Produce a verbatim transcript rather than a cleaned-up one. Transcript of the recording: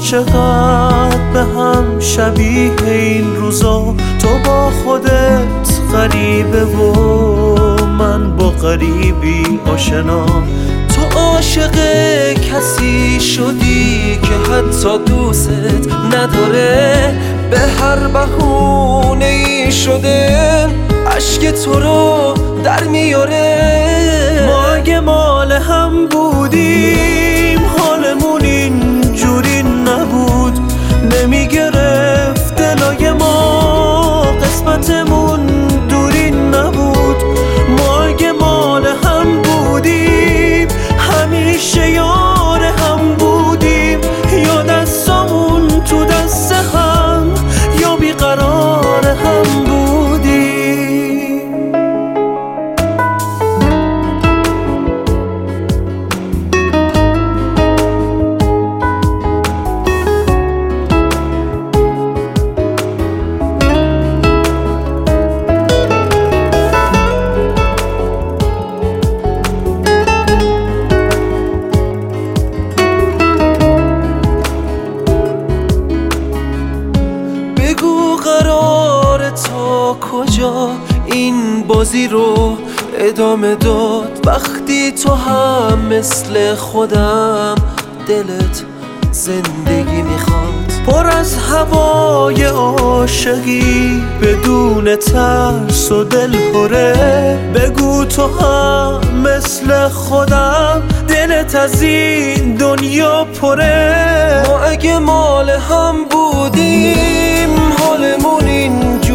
چقدر به هم شبیه این روزا، تو با خودت غریبه و من با غریبی آشنا. تو عاشق کسی شدی که حتی دوست نداره، به هر بهونه ای شده اشک تو رو در میاره. ما اگه مال هم بودیم حالمون اینجوری نبود، نمیگرفت دلای ما قسمتمون دوری نبود. ما اگه مال هم بودیم همیشه یار هم بودیم، یا دستامون تو دست هم یا بیقرار هم بودیم. بگو قرار تا کجا این بازی رو ادامه داد، وقتی تو هم مثل خودم دلت زندگی میخواد. پر از هوای عاشقی بدون ترس و دلهره، بگو تو هم مثل خودم دلت از این دنیا پره. ما اگه مال هم بودیم حالمون اینجوری